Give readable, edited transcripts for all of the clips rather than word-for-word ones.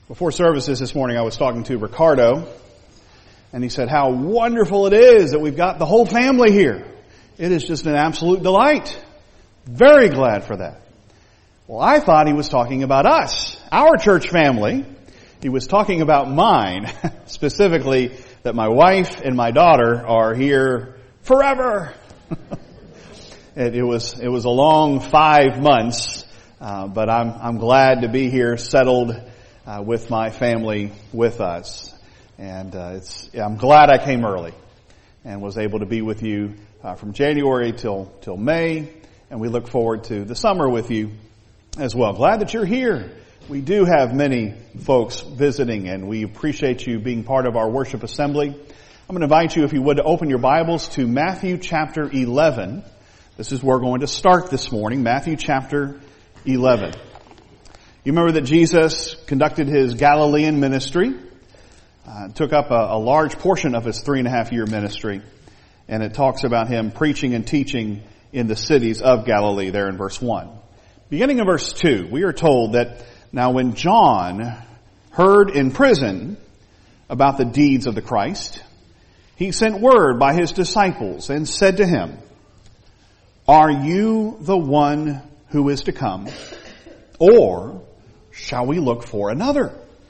Before services this morning, I was talking to Ricardo, and he said how wonderful it is that we've got the whole family here. It is just an absolute delight. Very glad for that. Well, I thought he was talking about us, our church family. He was talking about mine, specifically that my wife and my daughter are here forever. It was a long 5 months, but I'm glad to be here, settled with my family with us, and I'm glad I came early and was able to be with you from January till May, and we look forward to the summer with you as well. Glad that you're here. We do have many folks visiting, and we appreciate you being part of our worship assembly. I'm going to invite you, if you would, to open your Bibles to Matthew chapter 11. This is where we're going to start this morning, Matthew chapter 11. You remember that Jesus conducted his Galilean ministry, took up a large portion of his 3.5-year ministry, and it talks about him preaching and teaching in the cities of Galilee there in verse 1. Beginning in verse 2, we are told that now when John heard in prison about the deeds of the Christ, he sent word by his disciples and said to him, "Are you the one who is to come, or shall we look for another?"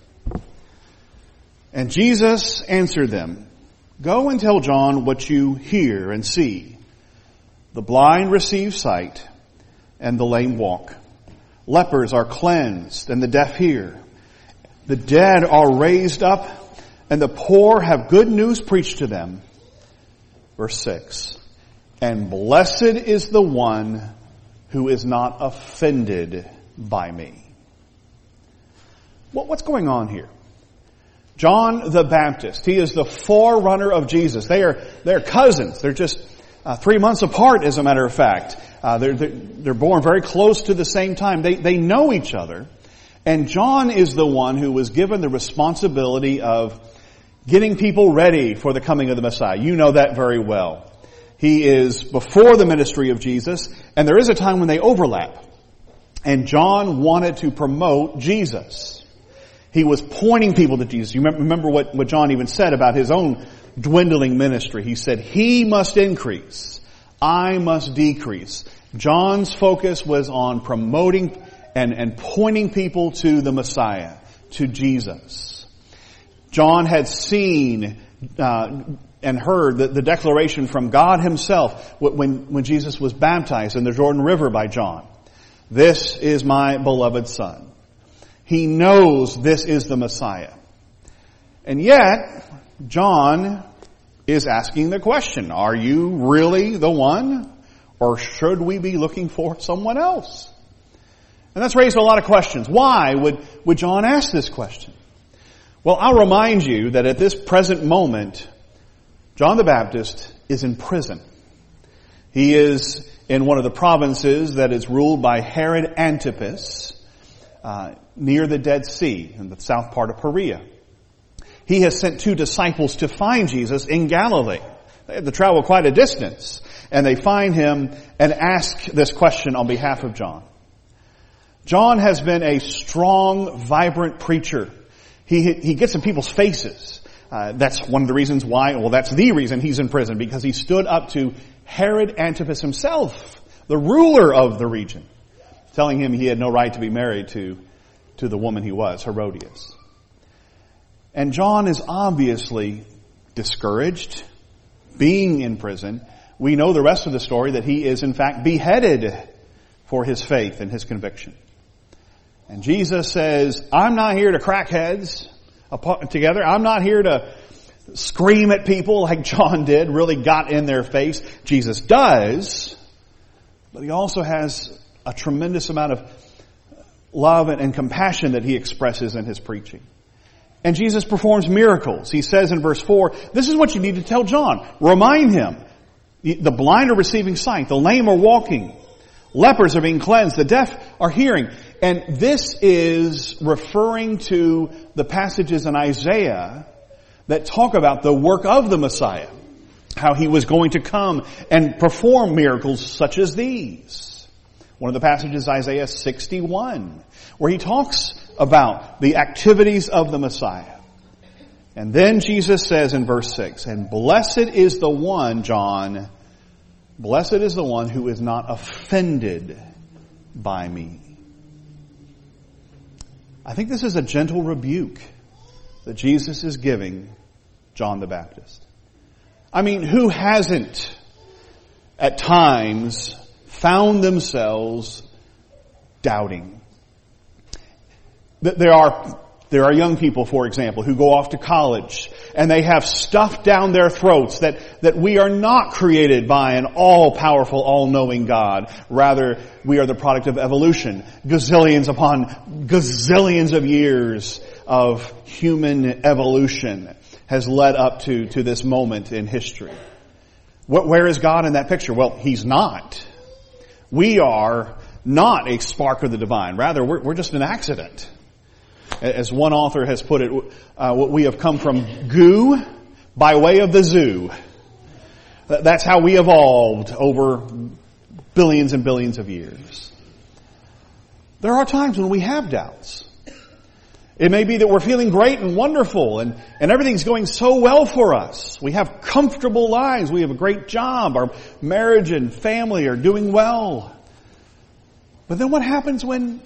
And Jesus answered them, "Go and tell John what you hear and see. The blind receive sight, and the lame walk. Lepers are cleansed, and the deaf hear. The dead are raised up, and the poor have good news preached to them." Verse 6, "And blessed is the one who is not offended by me." What's going on here? John the Baptist, he is the forerunner of Jesus. They're cousins. They're just 3 months apart, as a matter of fact. They're born very close to the same time. They know each other. And John is the one who was given the responsibility of getting people ready for the coming of the Messiah. You know that very well. He is before the ministry of Jesus, and there is a time when they overlap. And John wanted to promote Jesus. He was pointing people to Jesus. You remember what John even said about his own dwindling ministry. He said, "He must increase, I must decrease." John's focus was on promoting and pointing people to the Messiah, to Jesus. John had seen and heard the declaration from God himself when Jesus was baptized in the Jordan River by John. "This is my beloved Son." He knows this is the Messiah. And yet, John is asking the question, are you really the one? Or should we be looking for someone else? And that's raised a lot of questions. Why would John ask this question? Well, I'll remind you that at this present moment, John the Baptist is in prison. He is in one of the provinces that is ruled by Herod Antipas, near the Dead Sea in the south part of Perea. He has sent 2 disciples to find Jesus in Galilee. They had to travel quite a distance, and they find him and ask this question on behalf of John. John has been a strong, vibrant preacher. He gets in people's faces. That's one of the reasons why, that's the reason he's in prison, because he stood up to Herod Antipas himself, the ruler of the region, telling him he had no right to be married to the woman he was, Herodias. And John is obviously discouraged, being in prison. We know the rest of the story, that he is in fact beheaded for his faith and his conviction. And Jesus says, "I'm not here to crack heads together. I'm not here to scream at people like John did, really got in their face." Jesus does, but he also has a tremendous amount of love and compassion that he expresses in his preaching. And Jesus performs miracles. He says in verse 4, this is what you need to tell John. Remind him. The blind are receiving sight. The lame are walking. Lepers are being cleansed. The deaf are hearing. And this is referring to the passages in Isaiah that talk about the work of the Messiah. How he was going to come and perform miracles such as these. One of the passages is Isaiah 61, where he talks about the activities of the Messiah. And then Jesus says in verse 6, and blessed is the one, John, blessed is the one who is not offended by me. I think this is a gentle rebuke that Jesus is giving John the Baptist. I mean, who hasn't at times found themselves doubting? There are young people, for example, who go off to college and they have stuff down their throats that we are not created by an all-powerful, all-knowing God. Rather, we are the product of evolution. Gazillions upon gazillions of years of human evolution has led up to this moment in history. Where is God in that picture? Well, He's not. We are not a spark of the divine. Rather, we're just an accident. As one author has put it, we have come from goo by way of the zoo. That's how we evolved over billions and billions of years. There are times when we have doubts. It may be that we're feeling great and wonderful and everything's going so well for us. We have comfortable lives. We have a great job. Our marriage and family are doing well. But then what happens when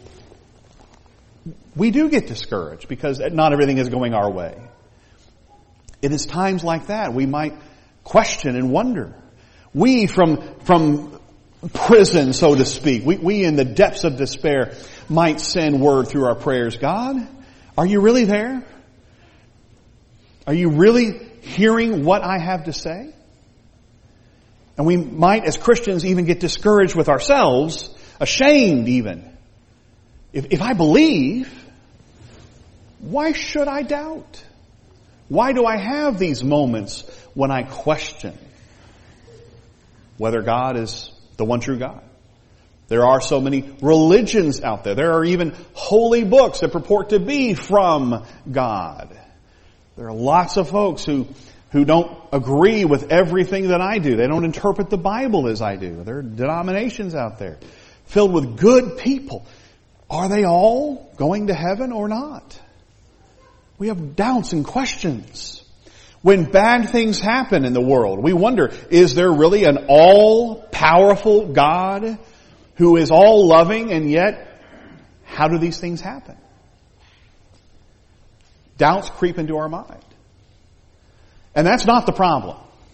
we do get discouraged because not everything is going our way? It is times like that we might question and wonder. We from prison, so to speak, we in the depths of despair might send word through our prayers, God, are you really there? Are you really hearing what I have to say? And we might, as Christians, even get discouraged with ourselves, ashamed even. If I believe, why should I doubt? Why do I have these moments when I question whether God is the one true God? There are so many religions out there. There are even holy books that purport to be from God. There are lots of folks who don't agree with everything that I do. They don't interpret the Bible as I do. There are denominations out there filled with good people. Are they all going to heaven or not? We have doubts and questions. When bad things happen in the world, we wonder, is there really an all-powerful God who is all-loving, and yet, how do these things happen? Doubts creep into our mind. And that's not the problem.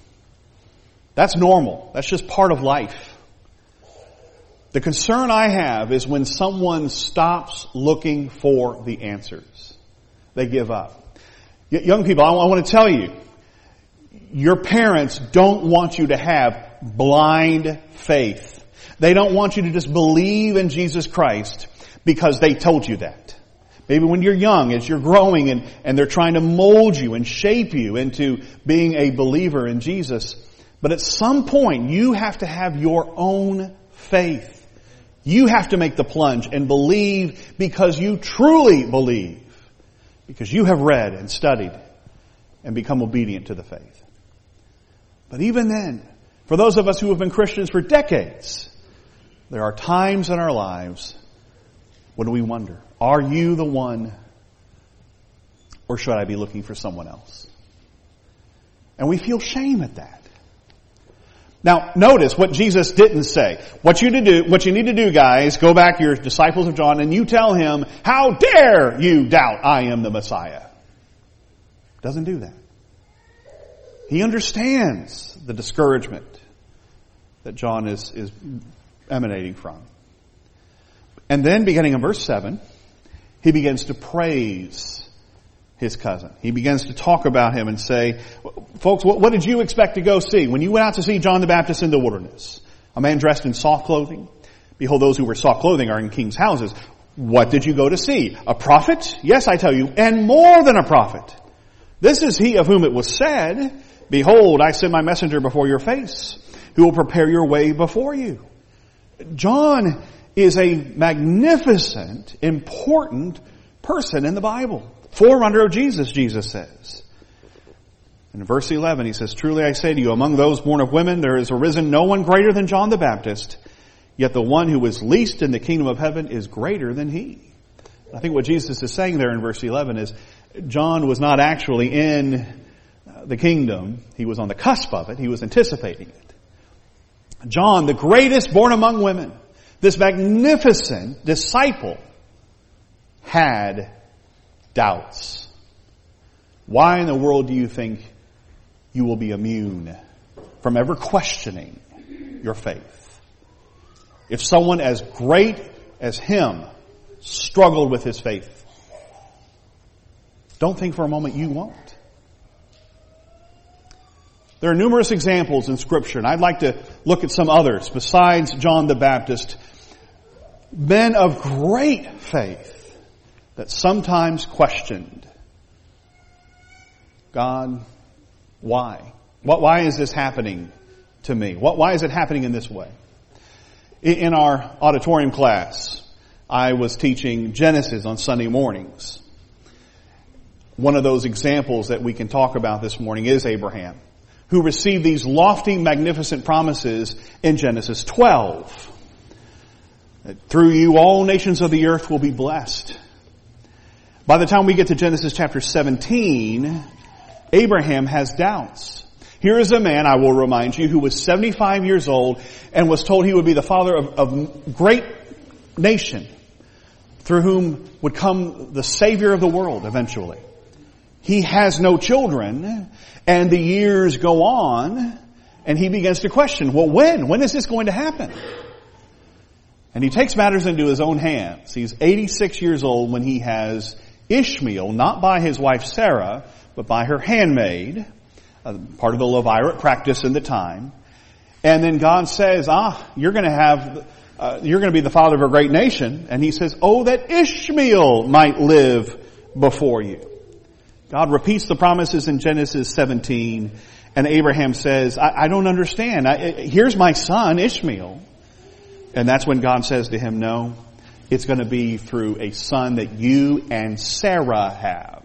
That's normal. That's just part of life. The concern I have is when someone stops looking for the answers. They give up. Young people, I want to tell you, your parents don't want you to have blind faith. They don't want you to just believe in Jesus Christ because they told you that. Maybe when you're young, as you're growing and they're trying to mold you and shape you into being a believer in Jesus. But at some point, you have to have your own faith. You have to make the plunge and believe because you truly believe. Because you have read and studied and become obedient to the faith. But even then, for those of us who have been Christians for decades, there are times in our lives when we wonder, are you the one, or should I be looking for someone else? And we feel shame at that. Now, notice what Jesus didn't say. What you need to do, guys, go back to your disciples of John and you tell him, how dare you doubt I am the Messiah? Doesn't do that. He understands the discouragement that John is emanating from. And then, beginning in verse 7, he begins to praise his cousin. He begins to talk about him and say, folks, what did you expect to go see? When you went out to see John the Baptist in the wilderness, a man dressed in soft clothing. Behold, those who wear soft clothing are in king's houses. What did you go to see? A prophet? Yes, I tell you, and more than a prophet. This is he of whom it was said, behold, I send my messenger before your face, who will prepare your way before you. John is a magnificent, important person in the Bible. Forerunner of Jesus, Jesus says. In verse 11, he says, truly I say to you, among those born of women, there is arisen no one greater than John the Baptist. Yet the one who is least in the kingdom of heaven is greater than he. I think what Jesus is saying there in verse 11 is John was not actually in the kingdom. He was on the cusp of it. He was anticipating it. John, the greatest born among women, this magnificent disciple, had doubts. Why in the world do you think you will be immune from ever questioning your faith? If someone as great as him struggled with his faith, don't think for a moment you won't. There are numerous examples in Scripture, and I'd like to look at some others besides John the Baptist. Men of great faith that sometimes questioned, God, why? Why is this happening to me? Why is it happening in this way? In our auditorium class, I was teaching Genesis on Sunday mornings. One of those examples that we can talk about this morning is Abraham, who received these lofty, magnificent promises in Genesis 12. That through you, all nations of the earth will be blessed. By the time we get to Genesis chapter 17, Abraham has doubts. Here is a man, I will remind you, who was 75 years old and was told he would be the father of a great nation through whom would come the Savior of the world eventually. He has no children, and the years go on, and he begins to question, well, when? When is this going to happen? And he takes matters into his own hands. He's 86 years old when he has Ishmael, not by his wife Sarah, but by her handmaid, part of the Levirate practice in the time. And then God says, you're going to be the father of a great nation. And he says, oh, that Ishmael might live before you. God repeats the promises in Genesis 17, and Abraham says, I don't understand. Here's my son, Ishmael. And that's when God says to him, no, it's going to be through a son that you and Sarah have.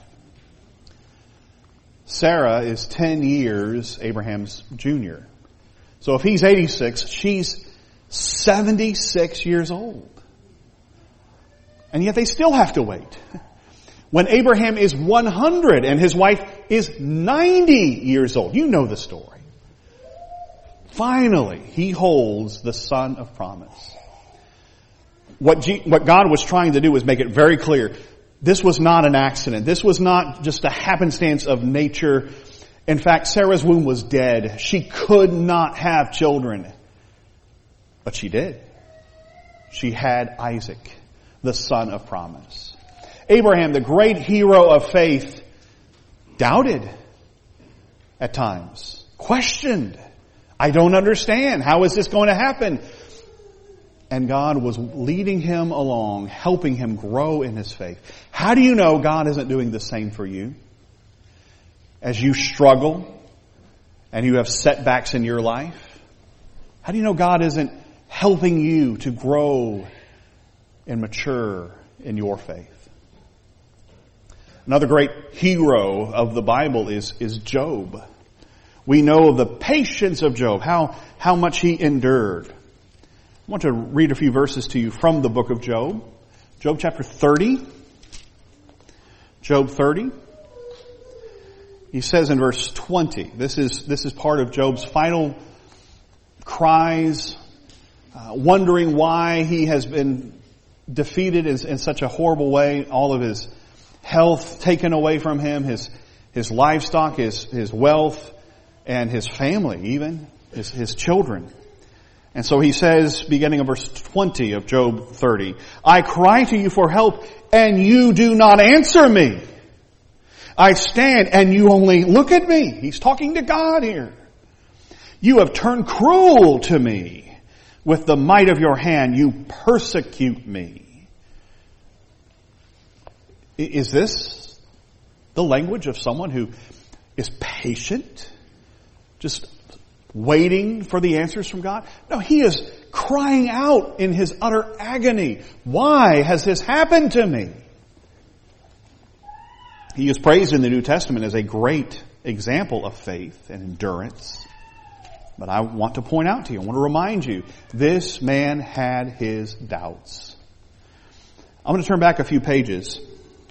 Sarah is 10 years Abraham's junior. So if he's 86, she's 76 years old. And yet they still have to wait. When Abraham is 100 and his wife is 90 years old. You know the story. Finally, he holds the son of promise. What God was trying to do was make it very clear. This was not an accident. This was not just a happenstance of nature. In fact, Sarah's womb was dead. She could not have children. But she did. She had Isaac, the son of promise. Abraham, the great hero of faith, doubted at times, questioned. I don't understand. How is this going to happen? And God was leading him along, helping him grow in his faith. How do you know God isn't doing the same for you? As you struggle and you have setbacks in your life, how do you know God isn't helping you to grow and mature in your faith? Another great hero of the Bible is Job. We know of the patience of Job, how much he endured. I want to read a few verses to you from the book of Job. Job chapter 30. Job 30. He says in verse 20, this is part of Job's final cries, wondering why he has been defeated in such a horrible way, all of his health taken away from him, his livestock, his wealth, and his family even, his children. And so he says, beginning of verse 20 of Job 30, I cry to you for help, and you do not answer me. I stand, and you only look at me. He's talking to God here. You have turned cruel to me. With the might of your hand, you persecute me. Is this the language of someone who is patient? Just waiting for the answers from God? No, he is crying out in his utter agony. Why has this happened to me? He is praised in the New Testament as a great example of faith and endurance. But I want to point out to you, I want to remind you, this man had his doubts. I'm going to turn back a few pages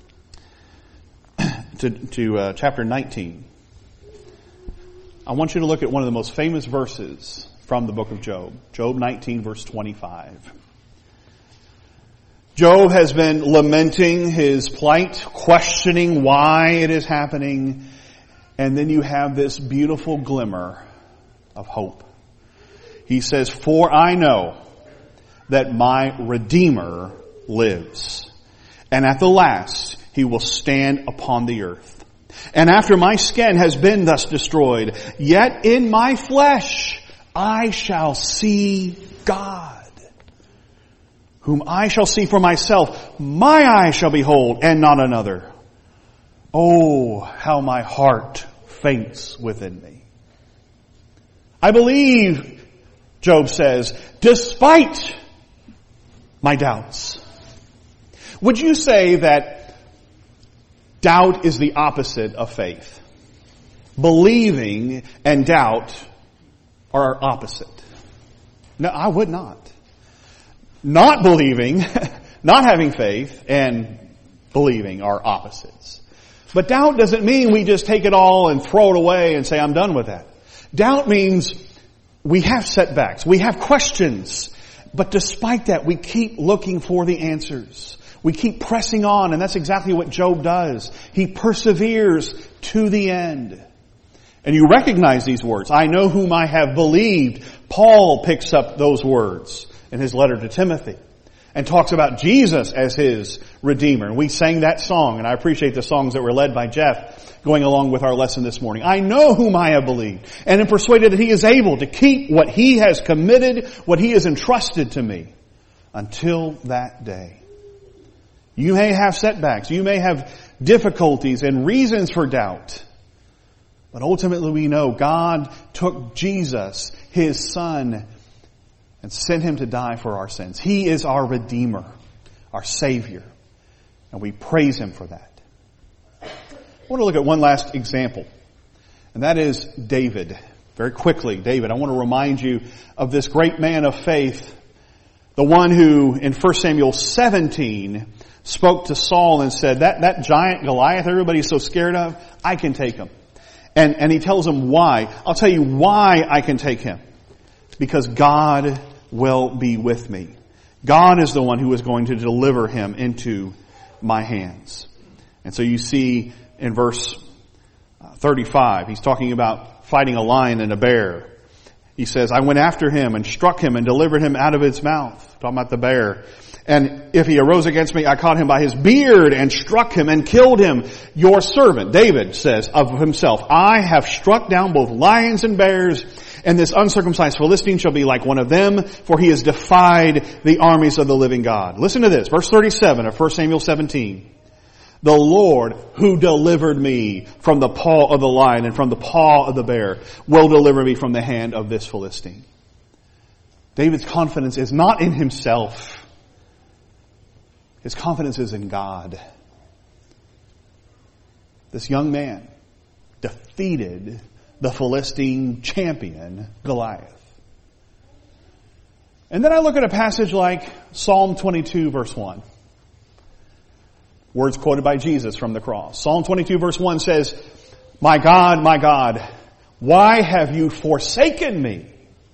to chapter 19. I want you to look at one of the most famous verses from the book of Job. Job 19, verse 25. Job has been lamenting his plight, questioning why it is happening, and then you have this beautiful glimmer of hope. He says, "For I know that my Redeemer lives, and at the last he will stand upon the earth. And after my skin has been thus destroyed, yet in my flesh I shall see God, whom I shall see for myself. My eyes shall behold, and not another. Oh, how my heart faints within me." I believe, Job says, despite my doubts. Would you say that doubt is the opposite of faith? Believing and doubt are opposite. No, I would not. Not believing, not having faith, and believing are opposites. But doubt doesn't mean we just take it all and throw it away and say, I'm done with that. Doubt means we have setbacks, we have questions, but despite that, we keep looking for the answers. We keep pressing on, and that's exactly what Job does. He perseveres to the end. And you recognize these words. I know whom I have believed. Paul picks up those words in his letter to Timothy and talks about Jesus as his Redeemer. And we sang that song, and I appreciate the songs that were led by Jeff going along with our lesson this morning. I know whom I have believed, and am persuaded that he is able to keep what he has committed, what he has entrusted to me, until that day. You may have setbacks, you may have difficulties and reasons for doubt, but ultimately we know God took Jesus, his Son, and sent him to die for our sins. He is our Redeemer, our Savior, and we praise him for that. I want to look at one last example, and that is David. Very quickly, David, I want to remind you of this great man of faith, the one who in 1 Samuel 17 spoke to Saul and said, that giant Goliath everybody's so scared of, I can take him. And he tells him why. I'll tell you why I can take him. Because God will be with me. God is the one who is going to deliver him into my hands. And so you see in verse 35, he's talking about fighting a lion and a bear. He says, I went after him and struck him and delivered him out of its mouth. Talking about the bear. And if he arose against me, I caught him by his beard and struck him and killed him. Your servant, David, says of himself, I have struck down both lions and bears, and this uncircumcised Philistine shall be like one of them, for he has defied the armies of the living God. Listen to this, verse 37 of 1 Samuel 17. The Lord who delivered me from the paw of the lion and from the paw of the bear will deliver me from the hand of this Philistine. David's confidence is not in himself. His confidence is in God. This young man defeated the Philistine champion, Goliath. And then I look at a passage like Psalm 22, verse 1. Words quoted by Jesus from the cross. Psalm 22, verse 1 says, my God, why have you forsaken me?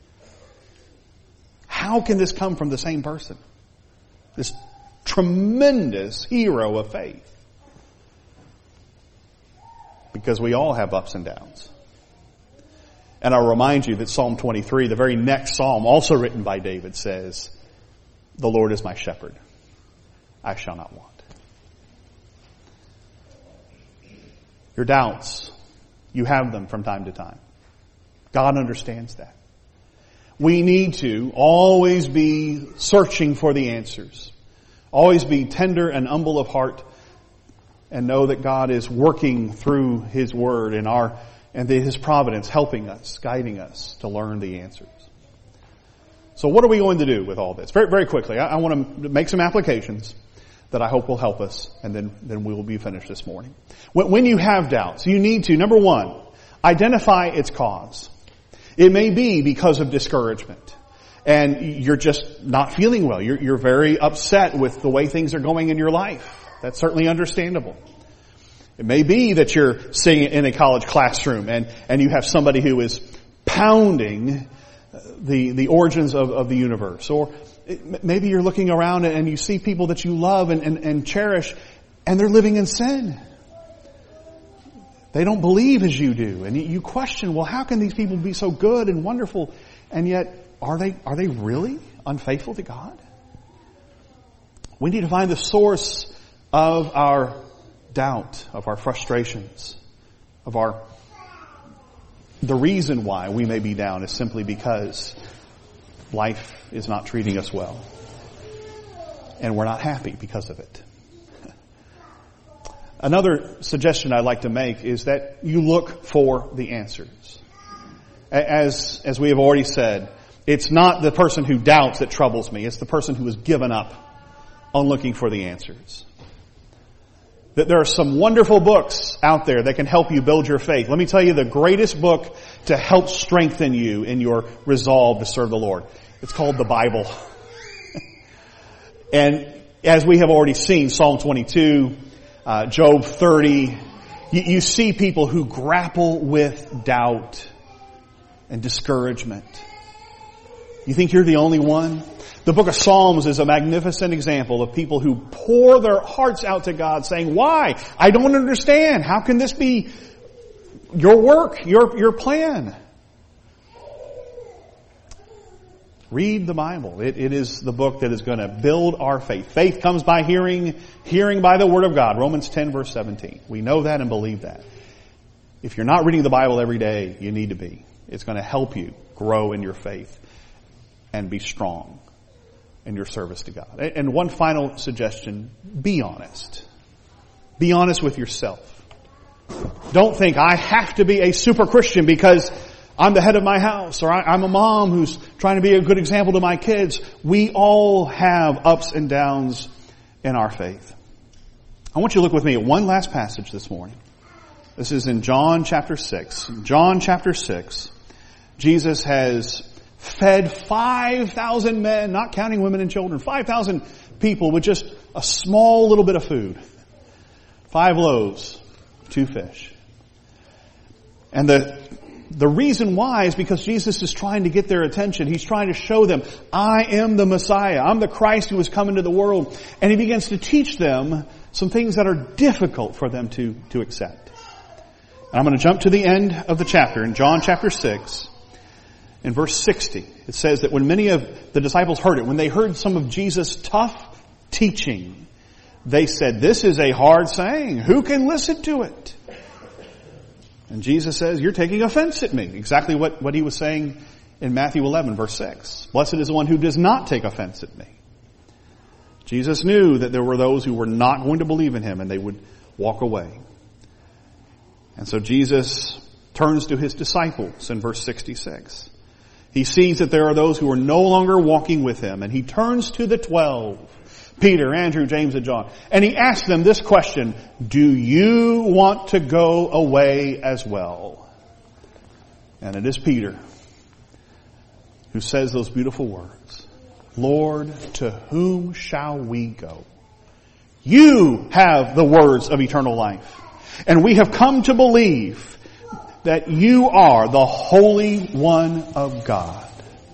How can this come from the same person? This tremendous hero of faith. Because we all have ups and downs. And I'll remind you that Psalm 23, the very next psalm, also written by David, says, the Lord is my shepherd. I shall not want. Your doubts, you have them from time to time. God understands that. We need to always be searching for the answers. Always be tender and humble of heart and know that God is working through His Word and His providence, helping us, guiding us to learn the answers. So what are we going to do with all this? Very, very quickly, I want to make some applications that I hope will help us, and then we will be finished this morning. When you have doubts, you need to, number one, identify its cause. It may be because of discouragement. And you're just not feeling well. You're very upset with the way things are going in your life. That's certainly understandable. It may be that you're sitting in a college classroom and you have somebody who is pounding the origins of the universe. Or maybe you're looking around and you see people that you love and cherish, and they're living in sin. They don't believe as you do. And you question, well, how can these people be so good and wonderful? And yet, are they really unfaithful to God? We need to find the source of our doubt, of our frustrations, of the reason why we may be down is simply because life is not treating us well. And we're not happy because of it. Another suggestion I'd like to make is that you look for the answers. As we have already said, it's not the person who doubts that troubles me. It's the person who has given up on looking for the answers. That there are some wonderful books out there that can help you build your faith. Let me tell you the greatest book to help strengthen you in your resolve to serve the Lord. It's called the Bible. And as we have already seen, Psalm 22, Job 30, you see people who grapple with doubt and discouragement. You think you're the only one? The book of Psalms is a magnificent example of people who pour their hearts out to God saying, why? I don't understand. How can this be your work, your plan? Read the Bible. It is the book that is going to build our faith. Faith comes by hearing, hearing by the Word of God. Romans 10 verse 17. We know that and believe that. If you're not reading the Bible every day, you need to be. It's going to help you grow in your faith and be strong in your service to God. And one final suggestion, be honest. Be honest with yourself. Don't think I have to be a super Christian because I'm the head of my house, or I'm a mom who's trying to be a good example to my kids. We all have ups and downs in our faith. I want you to look with me at one last passage this morning. This is in John chapter 6. In John chapter 6, Jesus has fed 5,000 men, not counting women and children, 5,000 people with just a small little bit of food. 5 loaves, 2 fish. And the reason why is because Jesus is trying to get their attention. He's trying to show them, I am the Messiah. I'm the Christ who has come into the world. And he begins to teach them some things that are difficult for them to accept. And I'm going to jump to the end of the chapter in John chapter 6. In verse 60, it says that when many of the disciples heard it, when they heard some of Jesus' tough teaching, they said, this is a hard saying. Who can listen to it? And Jesus says, you're taking offense at me. Exactly what he was saying in Matthew 11, verse 6. Blessed is the one who does not take offense at me. Jesus knew that there were those who were not going to believe in him and they would walk away. And so Jesus turns to his disciples in verse 66. He sees that there are those who are no longer walking with him, and he turns to the 12, Peter, Andrew, James, and John, and he asks them this question, do you want to go away as well? And it is Peter who says those beautiful words, Lord, to whom shall we go? You have the words of eternal life, and we have come to believe that you are the Holy One of God.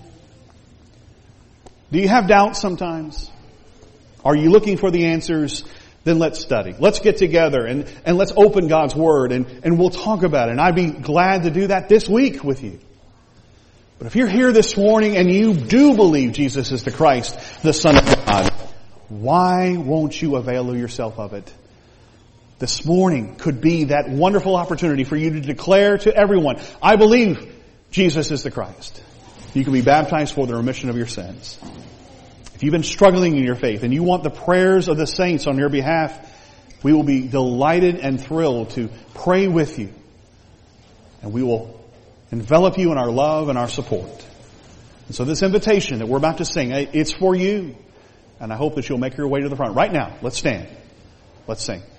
Do you have doubts sometimes? Are you looking for the answers? Then let's study. Let's get together and let's open God's Word and we'll talk about it. And I'd be glad to do that this week with you. But if you're here this morning and you do believe Jesus is the Christ, the Son of God, why won't you avail yourself of it? This morning could be that wonderful opportunity for you to declare to everyone, I believe Jesus is the Christ. You can be baptized for the remission of your sins. If you've been struggling in your faith and you want the prayers of the saints on your behalf, we will be delighted and thrilled to pray with you. And we will envelop you in our love and our support. And so this invitation that we're about to sing, it's for you. And I hope that you'll make your way to the front. Right now, let's stand. Let's sing.